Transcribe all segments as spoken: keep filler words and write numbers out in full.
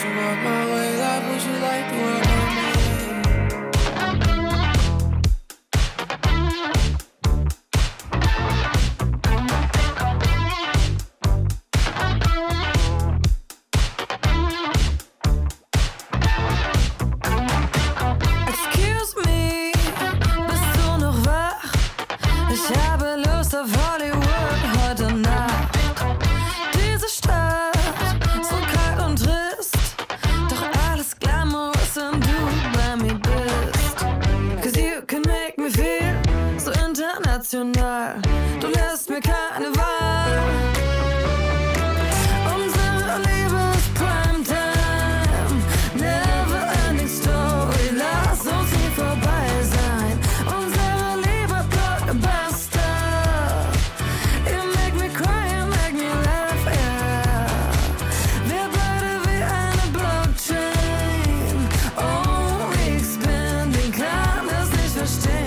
push you out my way, I push you like the world on me. Du lässt mir keine Wahl. Unsere Liebe ist Primetime. Never ending story. Lass uns nie vorbei sein. Unsere Liebe Blockbuster. You make me cry, you make me laugh, yeah. Wir beide wie eine Blockchain. Oh, ich bin, den kann es nicht verstehen.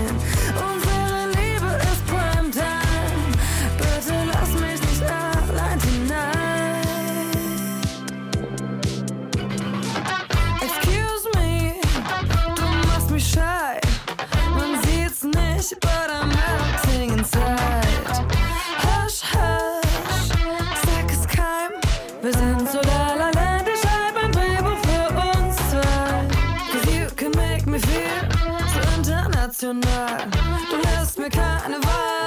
But I'm melting inside. Hush, hush, sag es keinem. Wir sind so la la land. Ich schreib ein Drehbuch für uns zwei. Cause you can make me feel so international. Du lässt mir keine Wahl.